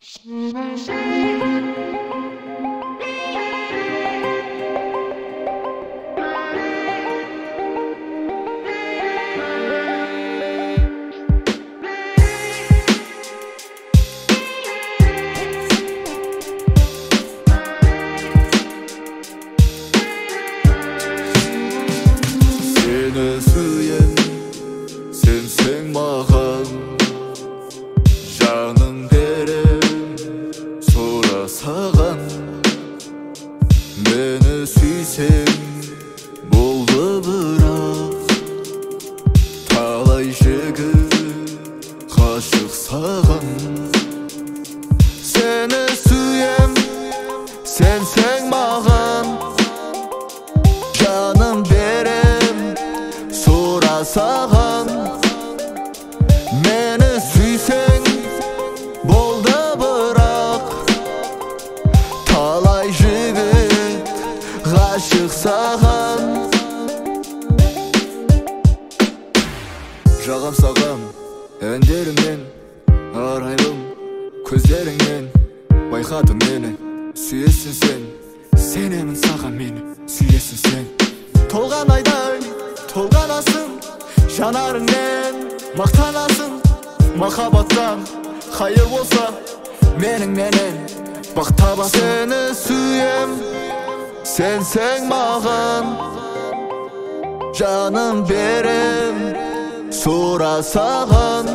Seni sүйем, сенсең маған, жаным берем, сұрасаған. Мені сүйсең болды бірақ, талай жігіт ғашық саған. Сені сүйем, сенсең маған, жаным берем, сұрасаған. Мені сүйсең болды бірақ, талай жігіт ғашық саған. Жағам саған әндеріңнен, арайлым көздеріңнен. Байқадым мені, сүйесің сен, сенемін саған мені, сүйесің сен. Толған айдай толғанасың, жанарыңмен мақтанасың. Махаббаттан хайыр болса, менен бақ табасың. Сені сүйем, сенсең маған, жаным берем, сұрасаған.